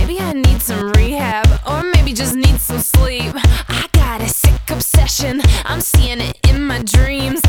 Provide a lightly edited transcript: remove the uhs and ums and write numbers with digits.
Maybe I need some rehab, or maybe just need some sleep. I got a sick obsession, I'm seeing it in my dreams.